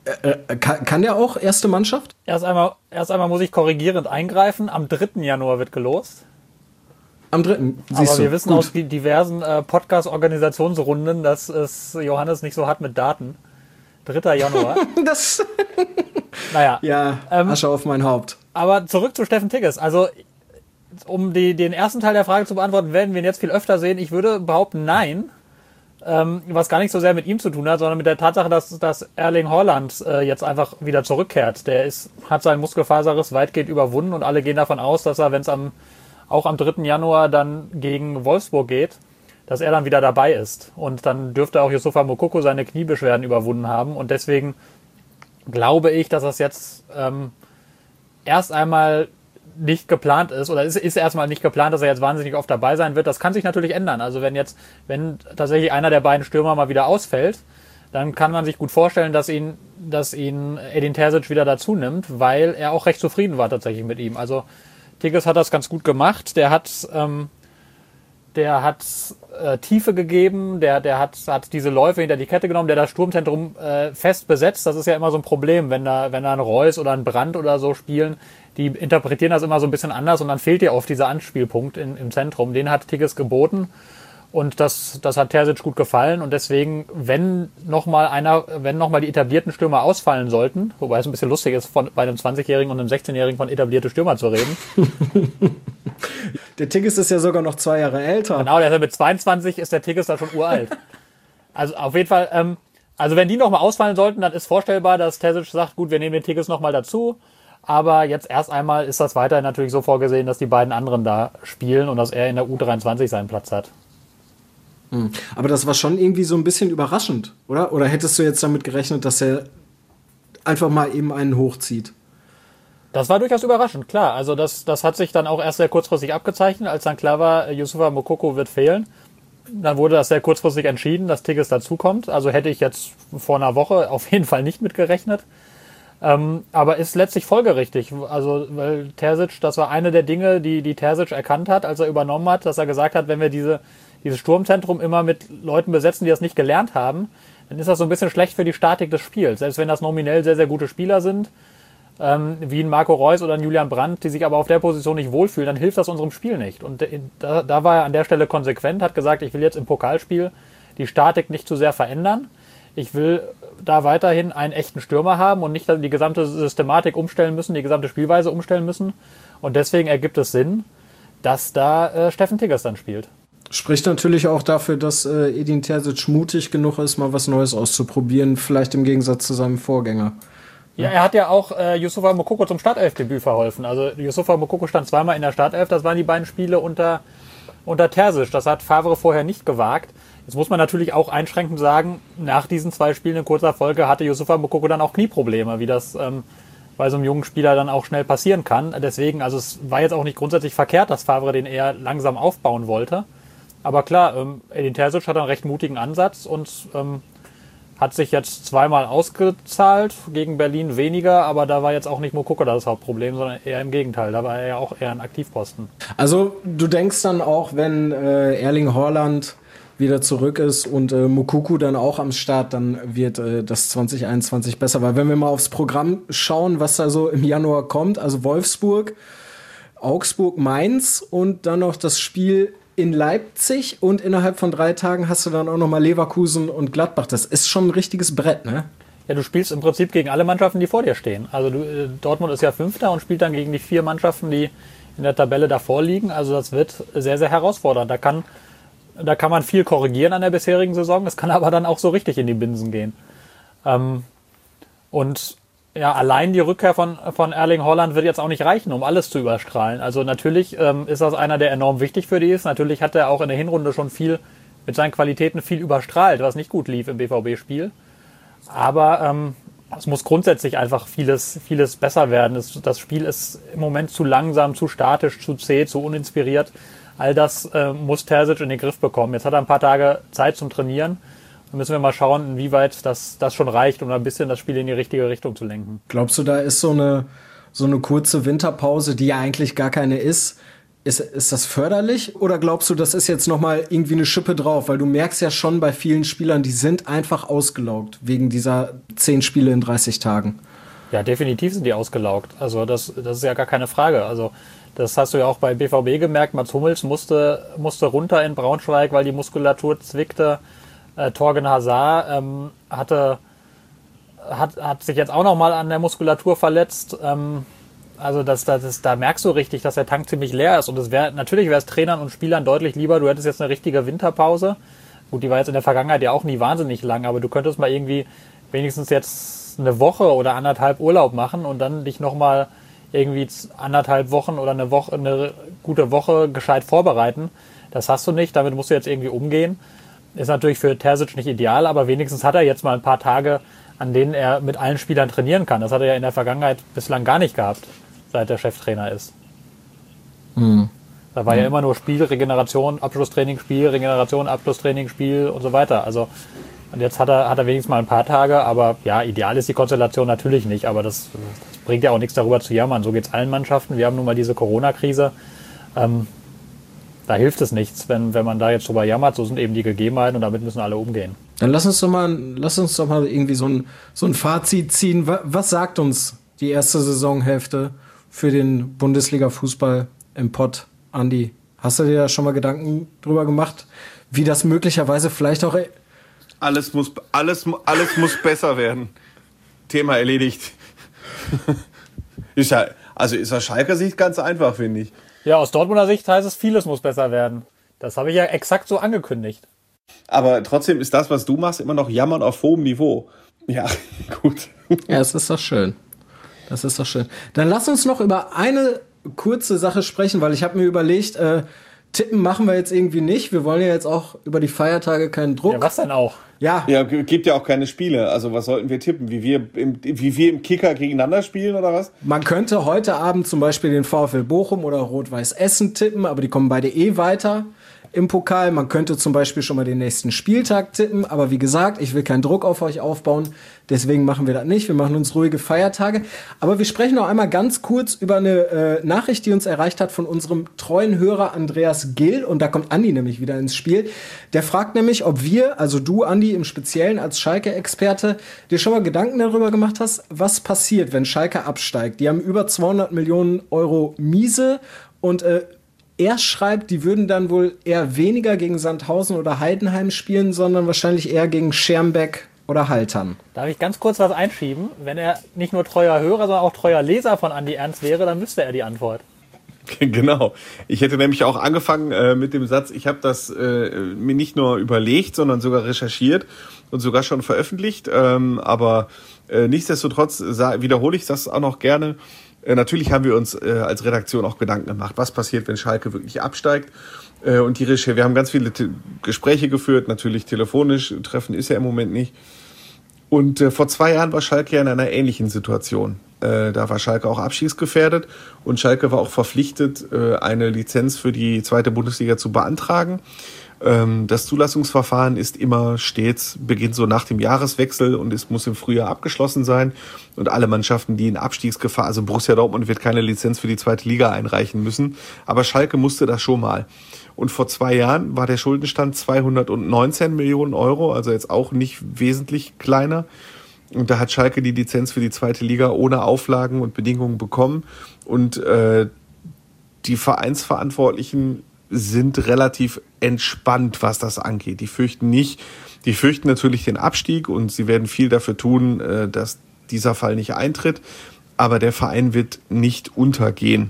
Äh, kann, kann der auch erste Mannschaft? Erst einmal, erst einmal muss ich korrigierend eingreifen. Am dritten Januar wird gelost. Am dritten, siehst Aber wir du. wissen Gut. aus diversen äh, Podcast-Organisationsrunden, dass es Johannes nicht so hat mit Daten. dritter Januar. Das, Naja. ja, Ähm, Asche auf mein Haupt. Aber zurück zu Steffen Tigges. Also, um die, den ersten Teil der Frage zu beantworten, werden wir ihn jetzt viel öfter sehen. Ich würde behaupten, nein. Ähm, was gar nicht so sehr mit ihm zu tun hat, sondern mit der Tatsache, dass, dass Erling Haaland äh, jetzt einfach wieder zurückkehrt. Der ist, hat seinen Muskelfaserriss weitgehend überwunden und alle gehen davon aus, dass er, wenn es am, auch am dritten Januar dann gegen Wolfsburg geht, dass er dann wieder dabei ist. Und dann dürfte auch Youssoufa Moukoko seine Kniebeschwerden überwunden haben. Und deswegen glaube ich, dass das jetzt ähm, erst einmal nicht geplant ist, oder ist, ist erstmal nicht geplant, dass er jetzt wahnsinnig oft dabei sein wird. Das kann sich natürlich ändern. Also wenn jetzt, wenn tatsächlich einer der beiden Stürmer mal wieder ausfällt, dann kann man sich gut vorstellen, dass ihn, dass ihn Edin Terzic wieder dazu nimmt, weil er auch recht zufrieden war tatsächlich mit ihm. Also Tigges hat das ganz gut gemacht. Der hat, ähm, der hat äh, Tiefe gegeben, der, der hat, hat diese Läufe hinter die Kette genommen, der das Sturmzentrum äh, fest besetzt. Das ist ja immer so ein Problem, wenn da, wenn da ein Reus oder ein Brandt oder so spielen. Die interpretieren das immer so ein bisschen anders und dann fehlt dir oft dieser Anspielpunkt in, im Zentrum. Den hat Tigges geboten und das, das hat Terzic gut gefallen und deswegen, wenn nochmal einer, wenn nochmal die etablierten Stürmer ausfallen sollten, wobei es ein bisschen lustig ist, von, bei einem zwanzigjährigen und einem sechzehnjährigen von etablierte Stürmer zu reden. Der Tigges ist ja sogar noch zwei Jahre älter. Genau, der ist ja mit zweiundzwanzig, ist der Tigges da schon uralt. Also auf jeden Fall, ähm, also wenn die nochmal ausfallen sollten, dann ist vorstellbar, dass Terzic sagt, gut, wir nehmen den Tigges nochmal dazu. Aber jetzt erst einmal ist das weiterhin natürlich so vorgesehen, dass die beiden anderen da spielen und dass er in der U dreiundzwanzig seinen Platz hat. Hm. Aber das war schon irgendwie so ein bisschen überraschend, oder? Oder hättest du jetzt damit gerechnet, dass er einfach mal eben einen hochzieht? Das war durchaus überraschend, klar. Also das, das hat sich dann auch erst sehr kurzfristig abgezeichnet, als dann klar war, Youssoufa Moukoko wird fehlen. Dann wurde das sehr kurzfristig entschieden, dass Tigges dazukommt. Also hätte ich jetzt vor einer Woche auf jeden Fall nicht mit gerechnet. Ähm, aber ist letztlich folgerichtig. Also, weil Terzic, das war eine der Dinge, die, die Terzic erkannt hat, als er übernommen hat, dass er gesagt hat, wenn wir diese, dieses Sturmzentrum immer mit Leuten besetzen, die das nicht gelernt haben, dann ist das so ein bisschen schlecht für die Statik des Spiels. Selbst wenn das nominell sehr, sehr gute Spieler sind, ähm, wie ein Marco Reus oder ein Julian Brandt, die sich aber auf der Position nicht wohlfühlen, dann hilft das unserem Spiel nicht. Und da, da war er an der Stelle konsequent, hat gesagt, ich will jetzt im Pokalspiel die Statik nicht zu sehr verändern. Ich will da weiterhin einen echten Stürmer haben und nicht die gesamte Systematik umstellen müssen, die gesamte Spielweise umstellen müssen. Und deswegen ergibt es Sinn, dass da äh, Steffen Tigges dann spielt. Spricht natürlich auch dafür, dass äh, Edin Terzic mutig genug ist, mal was Neues auszuprobieren, vielleicht im Gegensatz zu seinem Vorgänger. Ja, er hat ja auch äh, Youssoufa Moukoko zum Startelfdebüt verholfen. Also Youssoufa Moukoko stand zweimal in der Startelf, das waren die beiden Spiele unter, unter Terzic. Das hat Favre vorher nicht gewagt. Jetzt muss man natürlich auch einschränkend sagen, nach diesen zwei Spielen in kurzer Folge hatte Youssoufa Moukoko dann auch Knieprobleme, wie das ähm, bei so einem jungen Spieler dann auch schnell passieren kann. Deswegen, also es war jetzt auch nicht grundsätzlich verkehrt, dass Favre den eher langsam aufbauen wollte. Aber klar, ähm, Edin Terzic hat einen recht mutigen Ansatz und ähm, hat sich jetzt zweimal ausgezahlt, gegen Berlin weniger, aber da war jetzt auch nicht Moukoko das Hauptproblem, sondern eher im Gegenteil, da war er ja auch eher ein Aktivposten. Also du denkst dann auch, wenn äh, Erling Haaland wieder zurück ist und äh, Moukoko dann auch am Start, dann wird äh, das zwanzig einundzwanzig besser. Weil wenn wir mal aufs Programm schauen, was da so im Januar kommt, also Wolfsburg, Augsburg, Mainz und dann noch das Spiel in Leipzig und innerhalb von drei Tagen hast du dann auch noch mal Leverkusen und Gladbach. Das ist schon ein richtiges Brett, ne? Ja, du spielst im Prinzip gegen alle Mannschaften, die vor dir stehen. Also du, äh, Dortmund ist ja Fünfter und spielt dann gegen die vier Mannschaften, die in der Tabelle davor liegen. Also das wird sehr, sehr herausfordernd. Da kann Da kann man viel korrigieren an der bisherigen Saison, es kann aber dann auch so richtig in die Binsen gehen. Ähm, und ja, allein die Rückkehr von, von Erling Haaland wird jetzt auch nicht reichen, um alles zu überstrahlen. Also natürlich ähm, ist das einer, der enorm wichtig für die ist. Natürlich hat er auch in der Hinrunde schon viel mit seinen Qualitäten viel überstrahlt, was nicht gut lief im B V B-Spiel. Aber ähm, es muss grundsätzlich einfach vieles, vieles besser werden. Es, das Spiel ist im Moment zu langsam, zu statisch, zu zäh, zu uninspiriert. All das äh, muss Terzic in den Griff bekommen. Jetzt hat er ein paar Tage Zeit zum Trainieren. Dann müssen wir mal schauen, inwieweit das, das schon reicht, um ein bisschen das Spiel in die richtige Richtung zu lenken. Glaubst du, da ist so eine, so eine kurze Winterpause, die ja eigentlich gar keine ist, Ist, ist das förderlich oder glaubst du, das ist jetzt nochmal irgendwie eine Schippe drauf? Weil du merkst ja schon bei vielen Spielern, die sind einfach ausgelaugt wegen dieser zehn Spiele in dreißig Tagen. Ja, definitiv sind die ausgelaugt. Also das, das ist ja gar keine Frage. Also das hast du ja auch bei B V B gemerkt. Mats Hummels musste, musste runter in Braunschweig, weil die Muskulatur zwickte. Äh, Thorgan Hazard ähm, hatte, hat, hat sich jetzt auch nochmal an der Muskulatur verletzt. Ähm, Also das, das, das, da merkst du richtig, dass der Tank ziemlich leer ist. Und es wäre natürlich wäre es Trainern und Spielern deutlich lieber, du hättest jetzt eine richtige Winterpause. Gut, die war jetzt in der Vergangenheit ja auch nie wahnsinnig lang, aber du könntest mal irgendwie wenigstens jetzt eine Woche oder anderthalb Urlaub machen und dann dich nochmal irgendwie anderthalb Wochen oder eine Woche, eine gute Woche gescheit vorbereiten. Das hast du nicht, damit musst du jetzt irgendwie umgehen. Ist natürlich für Terzic nicht ideal, aber wenigstens hat er jetzt mal ein paar Tage, an denen er mit allen Spielern trainieren kann. Das hat er ja in der Vergangenheit bislang gar nicht gehabt, seit der Cheftrainer ist. Mhm. Da war mhm. ja immer nur Spiel, Regeneration, Abschlusstraining, Spiel, Regeneration, Abschlusstraining, Spiel und so weiter. Also und jetzt hat er, hat er wenigstens mal ein paar Tage, aber ja, ideal ist die Konstellation natürlich nicht, aber das, das bringt ja auch nichts darüber zu jammern. So geht es allen Mannschaften. Wir haben nun mal diese Corona-Krise. Ähm, da hilft es nichts, wenn, wenn man da jetzt drüber jammert. So sind eben die Gegebenheiten und damit müssen alle umgehen. Dann lass uns doch mal, lass uns doch mal irgendwie so ein, so ein Fazit ziehen. Was, was sagt uns die erste Saisonhälfte für den Bundesliga-Fußball im Pott, Andi? Hast du dir da schon mal Gedanken drüber gemacht, wie das möglicherweise vielleicht auch... Alles muss, alles, alles muss besser werden. Thema erledigt. Ist ja, also ist aus Schalker Sicht ganz einfach, finde ich. Ja, aus Dortmunder Sicht heißt es, vieles muss besser werden. Das habe ich ja exakt so angekündigt. Aber trotzdem ist das, was du machst, immer noch Jammern auf hohem Niveau. Ja, gut. Ja, es ist doch schön. Das ist doch schön. Dann lass uns noch über eine kurze Sache sprechen, weil ich habe mir überlegt, äh, tippen machen wir jetzt irgendwie nicht. Wir wollen ja jetzt auch über die Feiertage keinen Druck. Ja, was denn auch? Ja. Ja, gibt ja auch keine Spiele. Also was sollten wir tippen? Wie wir im, wie wir im Kicker gegeneinander spielen oder was? Man könnte heute Abend zum Beispiel den VfL Bochum oder Rot-Weiß Essen tippen, aber die kommen beide eh weiter im Pokal. Man könnte zum Beispiel schon mal den nächsten Spieltag tippen, aber wie gesagt, ich will keinen Druck auf euch aufbauen, deswegen machen wir das nicht. Wir machen uns ruhige Feiertage. Aber wir sprechen noch einmal ganz kurz über eine äh, Nachricht, die uns erreicht hat von unserem treuen Hörer Andreas Gill, und da kommt Andi nämlich wieder ins Spiel. Der fragt nämlich, ob wir, also du Andi im Speziellen als Schalke-Experte, dir schon mal Gedanken darüber gemacht hast, was passiert, wenn Schalke absteigt. Die haben über zweihundert Millionen Euro Miese und äh, er schreibt, die würden dann wohl eher weniger gegen Sandhausen oder Heidenheim spielen, sondern wahrscheinlich eher gegen Schermbeck oder Haltern. Darf ich ganz kurz was einschieben? Wenn er nicht nur treuer Hörer, sondern auch treuer Leser von Andi Ernst wäre, dann wüsste er die Antwort. Genau. Ich hätte nämlich auch angefangen äh, mit dem Satz, ich habe das äh, mir nicht nur überlegt, sondern sogar recherchiert und sogar schon veröffentlicht. Ähm, aber äh, nichtsdestotrotz sa- wiederhole ich das auch noch gerne. Äh, natürlich haben wir uns äh, als Redaktion auch Gedanken gemacht, was passiert, wenn Schalke wirklich absteigt. Äh, und die Recherche, wir haben ganz viele te- Gespräche geführt, natürlich telefonisch, Treffen ist ja im Moment nicht. Und äh, vor zwei Jahren war Schalke ja in einer ähnlichen Situation. Äh, da war Schalke auch abstiegsgefährdet und Schalke war auch verpflichtet, äh, eine Lizenz für die zweite Bundesliga zu beantragen. Ähm, das Zulassungsverfahren ist immer stets, beginnt so nach dem Jahreswechsel und es muss im Frühjahr abgeschlossen sein. Und alle Mannschaften, die in Abstiegsgefahr, also Borussia Dortmund wird keine Lizenz für die zweite Liga einreichen müssen. Aber Schalke musste das schon mal. Und vor zwei Jahren war der Schuldenstand zweihundertneunzehn Millionen Euro, also jetzt auch nicht wesentlich kleiner. Und da hat Schalke die Lizenz für die zweite Liga ohne Auflagen und Bedingungen bekommen. Und äh, die Vereinsverantwortlichen sind relativ entspannt, was das angeht. Die fürchten nicht, die fürchten natürlich den Abstieg und sie werden viel dafür tun, äh, dass dieser Fall nicht eintritt. Aber der Verein wird nicht untergehen.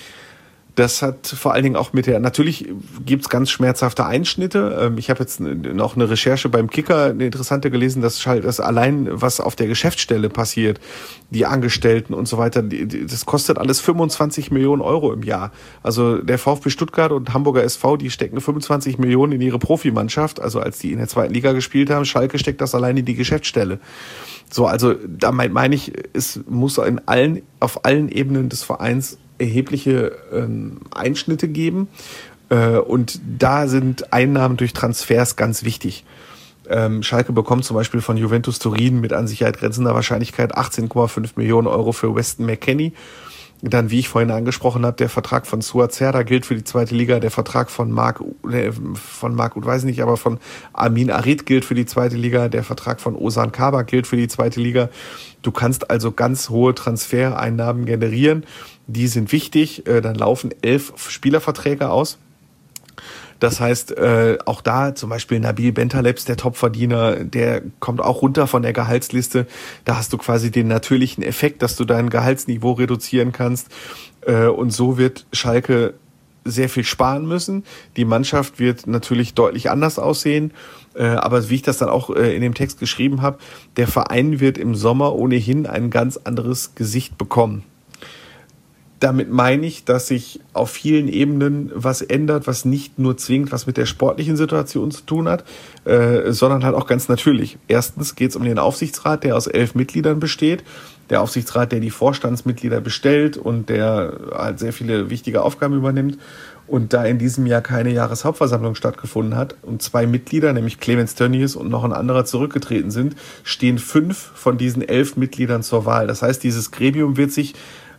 Das hat vor allen Dingen auch mit der, natürlich gibt's ganz schmerzhafte Einschnitte. Ich habe jetzt noch eine Recherche beim Kicker, eine interessante gelesen, dass halt das allein, was auf der Geschäftsstelle passiert, die Angestellten und so weiter, das kostet alles fünfundzwanzig Millionen Euro im Jahr. Also der VfB Stuttgart und Hamburger S V, die stecken fünfundzwanzig Millionen in ihre Profimannschaft, also als die in der zweiten Liga gespielt haben. Schalke steckt das allein in die Geschäftsstelle. So, also da meine ich, es muss in allen, auf allen Ebenen des Vereins erhebliche ähm, Einschnitte geben. Äh, und da sind Einnahmen durch Transfers ganz wichtig. Ähm, Schalke bekommt zum Beispiel von Juventus Turin mit an Sicherheit grenzender Wahrscheinlichkeit achtzehn Komma fünf Millionen Euro für Weston McKennie. Dann, wie ich vorhin angesprochen habe, der Vertrag von Suat Serdar gilt für die zweite Liga, der Vertrag von Marc, äh, von Marc, weiß nicht, aber von Amin Arid gilt für die zweite Liga, der Vertrag von Ozan Kabak gilt für die zweite Liga. Du kannst also ganz hohe Transfereinnahmen generieren, die sind wichtig, äh, dann laufen elf Spielerverträge aus. Das heißt, äh, auch da zum Beispiel Nabil Bentalebs, der Topverdiener, der kommt auch runter von der Gehaltsliste. Da hast du quasi den natürlichen Effekt, dass du dein Gehaltsniveau reduzieren kannst. Äh, und so wird Schalke sehr viel sparen müssen. Die Mannschaft wird natürlich deutlich anders aussehen. Äh, aber wie ich das dann auch äh, in dem Text geschrieben habe, der Verein wird im Sommer ohnehin ein ganz anderes Gesicht bekommen. Damit meine ich, dass sich auf vielen Ebenen was ändert, was nicht nur zwingend was mit der sportlichen Situation zu tun hat, äh, sondern halt auch ganz natürlich. Erstens geht es um den Aufsichtsrat, der aus elf Mitgliedern besteht. Der Aufsichtsrat, der die Vorstandsmitglieder bestellt und der halt sehr viele wichtige Aufgaben übernimmt. Und da in diesem Jahr keine Jahreshauptversammlung stattgefunden hat und zwei Mitglieder, nämlich Clemens Tönnies und noch ein anderer zurückgetreten sind, stehen fünf von diesen elf Mitgliedern zur Wahl. Das heißt, dieses Gremium wird sich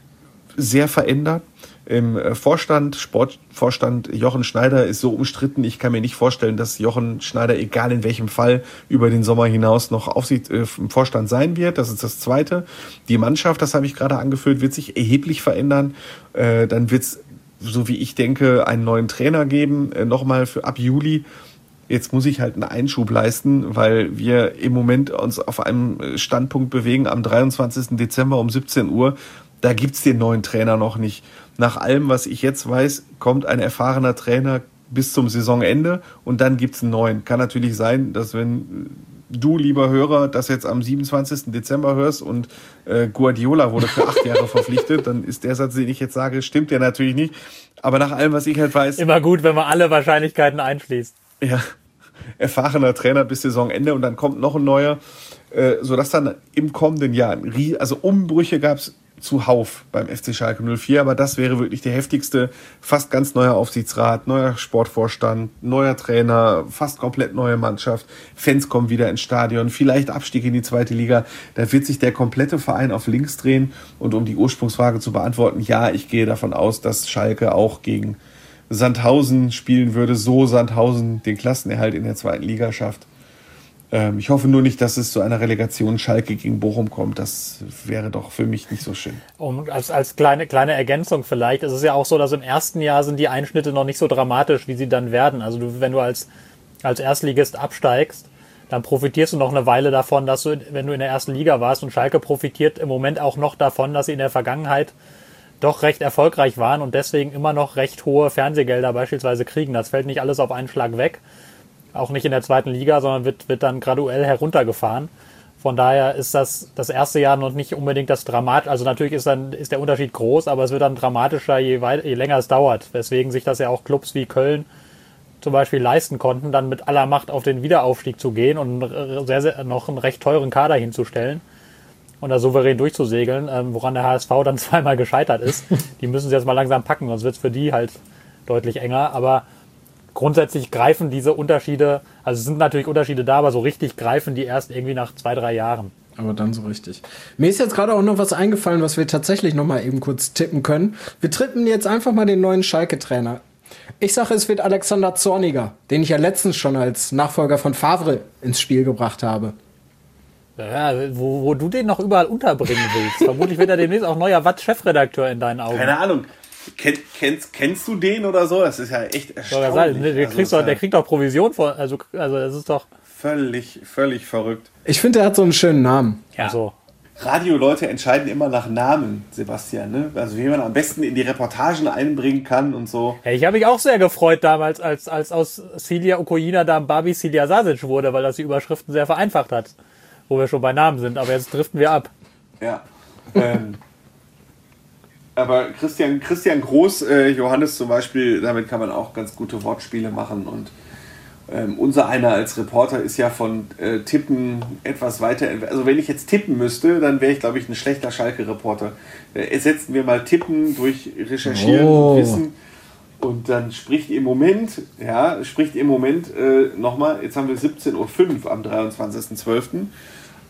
sehr verändert. Im Vorstand, Sportvorstand Jochen Schneider ist so umstritten, ich kann mir nicht vorstellen, dass Jochen Schneider, egal in welchem Fall, über den Sommer hinaus noch Aufsicht, äh, im Vorstand sein wird. Das ist das Zweite. Die Mannschaft, das habe ich gerade angeführt, wird sich erheblich verändern. Äh, dann wird es, so wie ich denke, einen neuen Trainer geben, äh, nochmal für ab Juli. Jetzt muss ich halt einen Einschub leisten, weil wir im Moment uns auf einem Standpunkt bewegen am dreiundzwanzigsten Dezember um siebzehn Uhr. Da gibt's den neuen Trainer noch nicht. Nach allem, was ich jetzt weiß, kommt ein erfahrener Trainer bis zum Saisonende und dann gibt's einen neuen. Kann natürlich sein, dass wenn du, lieber Hörer, das jetzt am siebenundzwanzigsten Dezember hörst und äh, Guardiola wurde für acht Jahre verpflichtet, dann ist der Satz, den ich jetzt sage, stimmt ja natürlich nicht. Aber nach allem, was ich halt weiß... Immer gut, wenn man alle Wahrscheinlichkeiten einschließt. Ja, erfahrener Trainer bis Saisonende und dann kommt noch ein neuer, äh, sodass dann im kommenden Jahr, also Umbrüche gab's zuhauf beim F C Schalke null vier, aber das wäre wirklich der heftigste, fast ganz neuer Aufsichtsrat, neuer Sportvorstand, neuer Trainer, fast komplett neue Mannschaft, Fans kommen wieder ins Stadion, vielleicht Abstieg in die zweite Liga, da wird sich der komplette Verein auf links drehen und um die Ursprungsfrage zu beantworten, ja, ich gehe davon aus, dass Schalke auch gegen Sandhausen spielen würde, so Sandhausen den Klassenerhalt in der zweiten Liga schafft. Ich hoffe nur nicht, dass es zu einer Relegation Schalke gegen Bochum kommt. Das wäre doch für mich nicht so schön. Um, als als kleine kleine Ergänzung vielleicht, es ist ja auch so, dass im ersten Jahr sind die Einschnitte noch nicht so dramatisch, wie sie dann werden. Also du, wenn du als, als Erstligist absteigst, dann profitierst du noch eine Weile davon, dass du, wenn du in der ersten Liga warst, und Schalke profitiert im Moment auch noch davon, dass sie in der Vergangenheit doch recht erfolgreich waren und deswegen immer noch recht hohe Fernsehgelder beispielsweise kriegen. Das fällt nicht alles auf einen Schlag weg. Auch nicht in der zweiten Liga, sondern wird, wird dann graduell heruntergefahren. Von daher ist das das erste Jahr noch nicht unbedingt das Dramat. Also natürlich ist dann ist der Unterschied groß, aber es wird dann dramatischer, je, weit, je länger es dauert. Weswegen sich das ja auch Clubs wie Köln zum Beispiel leisten konnten, dann mit aller Macht auf den Wiederaufstieg zu gehen und sehr, sehr, noch einen recht teuren Kader hinzustellen und da souverän durchzusegeln, ähm, woran der H S V dann zweimal gescheitert ist. Die müssen es jetzt mal langsam packen, sonst wird es für die halt deutlich enger. Aber grundsätzlich greifen diese Unterschiede, also es sind natürlich Unterschiede da, aber so richtig greifen die erst irgendwie nach zwei, drei Jahren. Aber dann so richtig. Mir ist jetzt gerade auch noch was eingefallen, was wir tatsächlich noch mal eben kurz tippen können. Wir tippen jetzt einfach mal den neuen Schalke-Trainer. Ich sage, es wird Alexander Zorniger, den ich ja letztens schon als Nachfolger von Favre ins Spiel gebracht habe. Ja, wo, wo du den noch überall unterbringen willst. Vermutlich wird er demnächst auch neuer Watt-Chefredakteur in deinen Augen. Keine Ahnung. Ken, kennst, kennst du den oder so? Das ist ja echt erstaunlich. Sagen, der, also kriegst doch, der kriegt doch Provision vor. Also, also das ist doch völlig, völlig verrückt. Ich finde, er hat so einen schönen Namen. Ja. Also. Radioleute entscheiden immer nach Namen, Sebastian. Ne? Also wie man am besten in die Reportagen einbringen kann und so. Ja, ich habe mich auch sehr gefreut damals, als, als aus Silja Okoyina dann Babi Silja Sasic wurde, weil das die Überschriften sehr vereinfacht hat. Wo wir schon bei Namen sind. Aber jetzt driften wir ab. Ja. Ähm. Aber Christian, Christian Groß, äh, Johannes zum Beispiel, damit kann man auch ganz gute Wortspiele machen. Und ähm, unser einer als Reporter ist ja von äh, Tippen etwas weiter. Also wenn ich jetzt tippen müsste, dann wäre ich, glaube ich, ein schlechter Schalke-Reporter. Äh, ersetzen wir mal Tippen durch Recherchieren oh. und Wissen. Und dann spricht im Moment, ja, spricht im Moment äh, nochmal, jetzt haben wir siebzehn Uhr fünf am dreiundzwanzigsten zwölften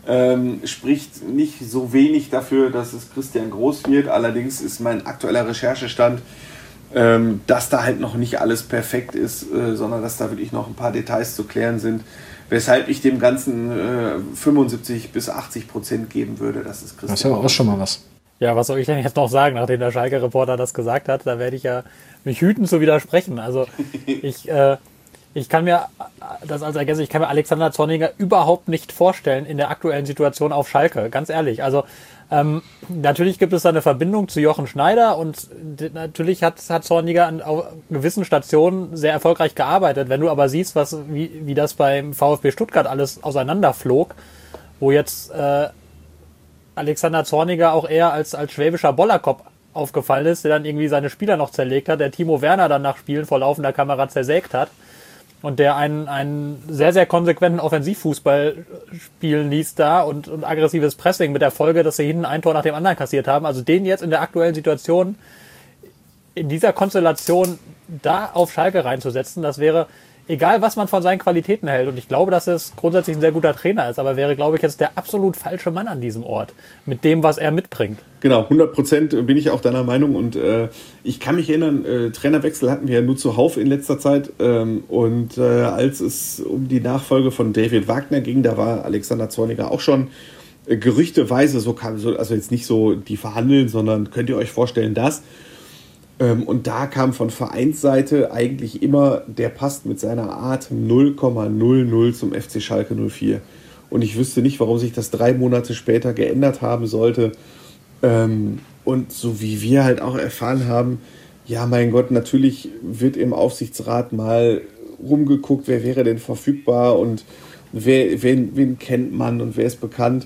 ähm, spricht nicht so wenig dafür, dass es Christian Groß wird. Allerdings ist mein aktueller Recherchestand, ähm, dass da halt noch nicht alles perfekt ist, äh, sondern dass da wirklich noch ein paar Details zu klären sind. Weshalb ich dem Ganzen äh, fünfundsiebzig bis achtzig Prozent geben würde. Das ist Christian. Das ist ja auch schon mal was. Ja, was soll ich denn jetzt noch sagen, nachdem der Schalke-Reporter das gesagt hat? Da werde ich ja mich hüten zu widersprechen. Also ich, äh, ich kann mir das als Ergänzung, ich kann mir Alexander Zorniger überhaupt nicht vorstellen in der aktuellen Situation auf Schalke. Ganz ehrlich. Also ähm, natürlich gibt es da eine Verbindung zu Jochen Schneider und natürlich hat, hat Zorniger an auf gewissen Stationen sehr erfolgreich gearbeitet. Wenn du aber siehst, was wie, wie das beim VfB Stuttgart alles auseinanderflog, wo jetzt äh, Alexander Zorniger auch eher als, als schwäbischer Bollerkopf aufgefallen ist, der dann irgendwie seine Spieler noch zerlegt hat, der Timo Werner dann nach Spielen vor laufender Kamera zersägt hat und der einen, einen sehr, sehr konsequenten Offensivfußball spielen ließ da und, und aggressives Pressing mit der Folge, dass sie hinten ein Tor nach dem anderen kassiert haben. Also den jetzt in der aktuellen Situation, in dieser Konstellation da auf Schalke reinzusetzen, das wäre, egal was man von seinen Qualitäten hält, und ich glaube, dass es grundsätzlich ein sehr guter Trainer ist, aber wäre, glaube ich, jetzt der absolut falsche Mann an diesem Ort, mit dem, was er mitbringt. Genau, hundert Prozent bin ich auch deiner Meinung und äh, ich kann mich erinnern, äh, Trainerwechsel hatten wir ja nur zuhauf in letzter Zeit ähm, und äh, als es um die Nachfolge von David Wagner ging, da war Alexander Zorniger auch schon äh, gerüchteweise, so kam, so, also jetzt nicht so die verhandeln, sondern könnt ihr euch vorstellen, dass und da kam von Vereinsseite eigentlich immer, der passt mit seiner Art null Komma null null zum F C Schalke null vier. Und ich wüsste nicht, warum sich das drei Monate später geändert haben sollte. Und so wie wir halt auch erfahren haben, ja mein Gott, natürlich wird im Aufsichtsrat mal rumgeguckt, wer wäre denn verfügbar und wer, wen, wen kennt man und wer ist bekannt.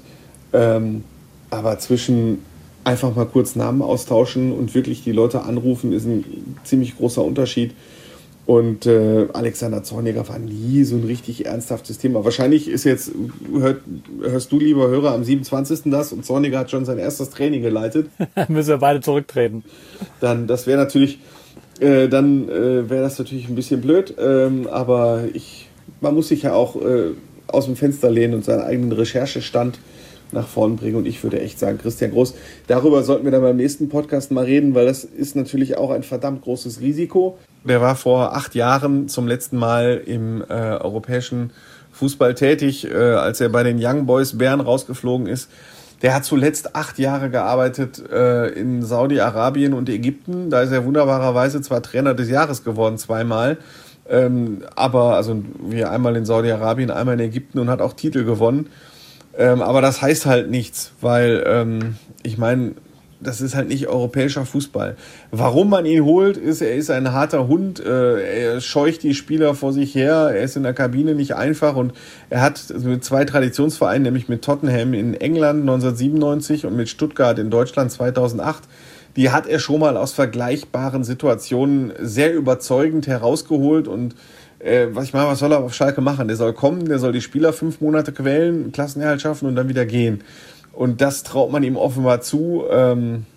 Aber zwischen einfach mal kurz Namen austauschen und wirklich die Leute anrufen, ist ein ziemlich großer Unterschied. Und äh, Alexander Zorniger war nie so ein richtig ernsthaftes Thema. Wahrscheinlich ist jetzt, hört, hörst du, lieber Hörer, am siebenundzwanzigsten das und Zorniger hat schon sein erstes Training geleitet. Dann müssen wir beide zurücktreten. Dann, das wäre natürlich, äh, dann äh, wäre das natürlich ein bisschen blöd. Ähm, aber ich, man muss sich ja auch äh, aus dem Fenster lehnen und seinen eigenen Recherchestand nach vorn bringen und ich würde echt sagen, Christian Groß, darüber sollten wir dann beim nächsten Podcast mal reden, weil das ist natürlich auch ein verdammt großes Risiko. Der war vor acht Jahren zum letzten Mal im äh, europäischen Fußball tätig, äh, als er bei den Young Boys Bern rausgeflogen ist. Der hat zuletzt acht Jahre gearbeitet äh, in Saudi-Arabien und Ägypten. Da ist er wunderbarerweise zwar Trainer des Jahres geworden, zweimal, ähm, aber also wie einmal in Saudi-Arabien, einmal in Ägypten und hat auch Titel gewonnen. Ähm, aber das heißt halt nichts, weil ähm, ich meine, das ist halt nicht europäischer Fußball. Warum man ihn holt, ist, er ist ein harter Hund, äh, er scheucht die Spieler vor sich her, er ist in der Kabine nicht einfach und er hat mit zwei Traditionsvereinen, nämlich mit Tottenham in England neunzehnhundertsiebenundneunzig und mit Stuttgart in Deutschland zweitausendacht, die hat er schon mal aus vergleichbaren Situationen sehr überzeugend herausgeholt und Äh, was ich meine, was soll er auf Schalke machen? Der soll kommen, der soll die Spieler fünf Monate quälen, Klassenerhalt schaffen und dann wieder gehen. Und das traut man ihm offenbar zu. Ähm,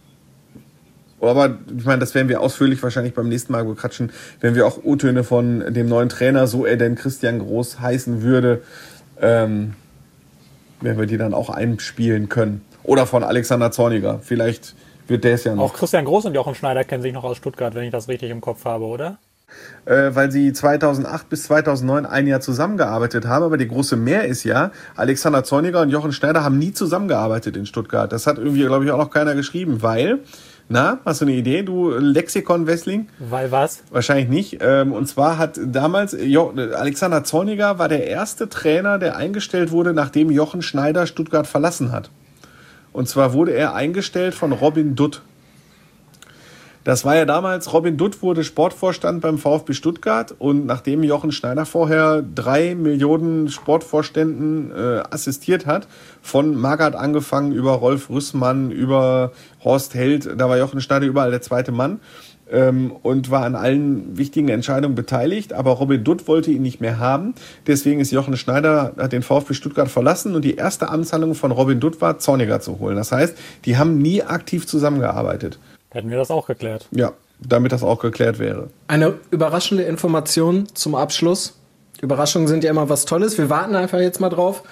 aber ich meine, das werden wir ausführlich wahrscheinlich beim nächsten Mal bequatschen, wenn wir auch O-Töne von dem neuen Trainer, so er denn Christian Groß heißen würde, ähm, werden wir die dann auch einspielen können. Oder von Alexander Zorniger. Vielleicht wird der es ja noch. Auch Christian Groß und Jochen Schneider kennen sich noch aus Stuttgart, wenn ich das richtig im Kopf habe, oder? Äh, weil sie zweitausendacht bis zweitausendneun ein Jahr zusammengearbeitet haben. Aber die große Mehr ist ja, Alexander Zorniger und Jochen Schneider haben nie zusammengearbeitet in Stuttgart. Das hat irgendwie, glaube ich, auch noch keiner geschrieben, weil, na, hast du eine Idee, du Lexikon-Wessling? Weil was? Wahrscheinlich nicht. Ähm, und zwar hat damals, jo, Alexander Zorniger war der erste Trainer, der eingestellt wurde, nachdem Jochen Schneider Stuttgart verlassen hat. Und zwar wurde er eingestellt von Robin Dutt. Das war ja damals, Robin Dutt wurde Sportvorstand beim VfB Stuttgart und nachdem Jochen Schneider vorher drei Millionen Sportvorständen äh, assistiert hat, von Magath angefangen über Rolf Rüssmann, über Horst Held, da war Jochen Schneider überall der zweite Mann ähm, und war an allen wichtigen Entscheidungen beteiligt, aber Robin Dutt wollte ihn nicht mehr haben, deswegen ist Jochen Schneider, hat den VfB Stuttgart verlassen und die erste Amtshandlung von Robin Dutt war, Zorniger zu holen. Das heißt, die haben nie aktiv zusammengearbeitet. Hätten wir das auch geklärt. Ja, damit das auch geklärt wäre. Eine überraschende Information zum Abschluss. Überraschungen sind ja immer was Tolles. Wir warten einfach jetzt mal drauf.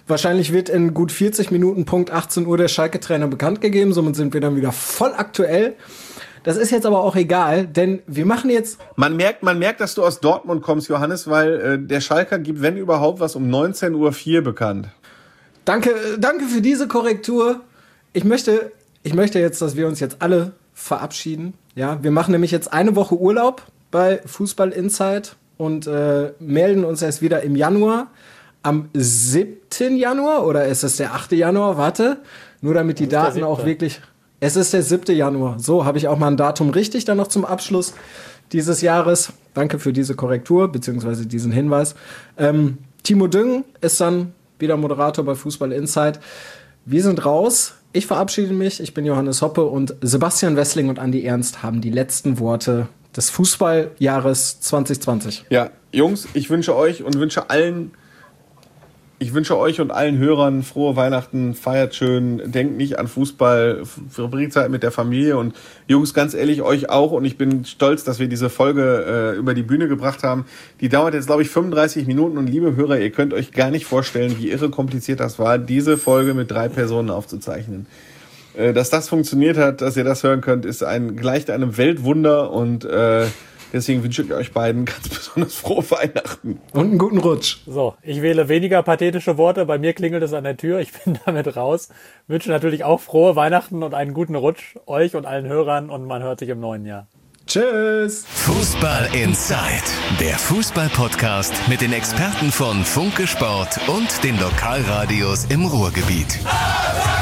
Wahrscheinlich wird in gut vierzig Minuten Punkt achtzehn Uhr der Schalke-Trainer bekannt gegeben. Somit sind wir dann wieder voll aktuell. Das ist jetzt aber auch egal, denn wir machen jetzt... Man merkt, man merkt, dass du aus Dortmund kommst, Johannes, weil äh, der Schalker gibt, wenn überhaupt, was um neunzehn Uhr vier bekannt. Danke, danke für diese Korrektur. Ich möchte, ich möchte jetzt, dass wir uns jetzt alle verabschieden. Ja, wir machen nämlich jetzt eine Woche Urlaub bei Fußball Insight und äh, melden uns erst wieder im Januar. Am siebten Januar oder ist es der achte Januar? Warte, nur damit die Daten auch wirklich... Es ist der siebte Januar. So, habe ich auch mal ein Datum richtig dann noch zum Abschluss dieses Jahres. Danke für diese Korrektur, beziehungsweise diesen Hinweis. Ähm, Timo Düngen ist dann wieder Moderator bei Fußball Insight. Wir sind raus. Ich verabschiede mich. Ich bin Johannes Hoppe und Sebastian Wessling und Andi Ernst haben die letzten Worte des Fußballjahres zwanzig zwanzig. Ja, Jungs, ich wünsche euch und wünsche allen, ich wünsche euch und allen Hörern frohe Weihnachten, feiert schön, denkt nicht an Fußball, verbringt Zeit mit der Familie und Jungs, ganz ehrlich, euch auch und ich bin stolz, dass wir diese Folge äh, über die Bühne gebracht haben. Die dauert jetzt, glaube ich, fünfunddreißig Minuten und liebe Hörer, ihr könnt euch gar nicht vorstellen, wie irre kompliziert das war, diese Folge mit drei Personen aufzuzeichnen. Äh, dass das funktioniert hat, dass ihr das hören könnt, ist ein, gleicht einem Weltwunder und äh, deswegen wünsche ich euch beiden ganz besonders frohe Weihnachten. Und einen guten Rutsch. So, ich wähle weniger pathetische Worte. Bei mir klingelt es an der Tür. Ich bin damit raus. Wünsche natürlich auch frohe Weihnachten und einen guten Rutsch euch und allen Hörern. Und man hört sich im neuen Jahr. Tschüss. Fußball Insight, der Fußball-Podcast mit den Experten von Funke Sport und den Lokalradios im Ruhrgebiet.